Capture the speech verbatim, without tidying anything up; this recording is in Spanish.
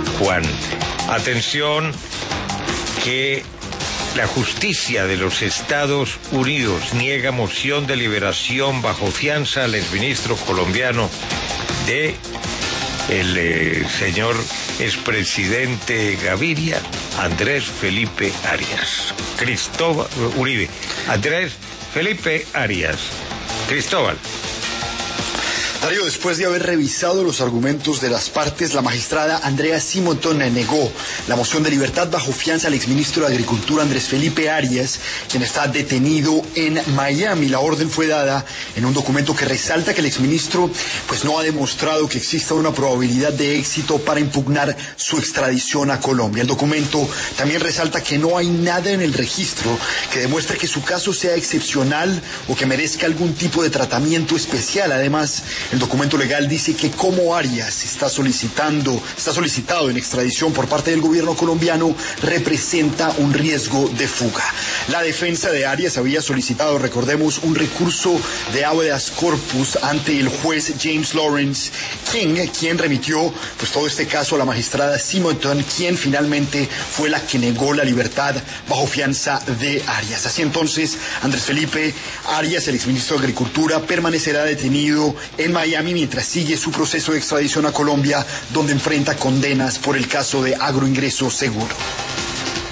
Juan. Atención, que la justicia de los Estados Unidos niega moción de liberación bajo fianza al exministro colombiano de el eh, señor expresidente Gaviria, Andrés Felipe Arias. Cristóbal Uribe. Andrés Felipe Arias. Cristóbal. Darío, después de haber revisado los argumentos de las partes, la magistrada Andrea Simonton negó la moción de libertad bajo fianza al exministro de Agricultura Andrés Felipe Arias, quien está detenido en Miami. La orden fue dada en un documento que resalta que el exministro pues no ha demostrado que exista una probabilidad de éxito para impugnar su extradición a Colombia. El documento también resalta que no hay nada en el registro que demuestre que su caso sea excepcional o que merezca algún tipo de tratamiento especial. Además, el documento legal dice que como Arias está solicitando, está solicitado en extradición por parte del gobierno colombiano, representa un riesgo de fuga. La defensa de Arias había solicitado, recordemos, un recurso de habeas corpus ante el juez James Lawrence King, quien remitió pues todo este caso a la magistrada Simonton, quien finalmente fue la que negó la libertad bajo fianza de Arias. Así entonces, Andrés Felipe Arias, el exministro de Agricultura, permanecerá detenido en Miami mientras sigue su proceso de extradición a Colombia, donde enfrenta condenas por el caso de agroingreso seguro.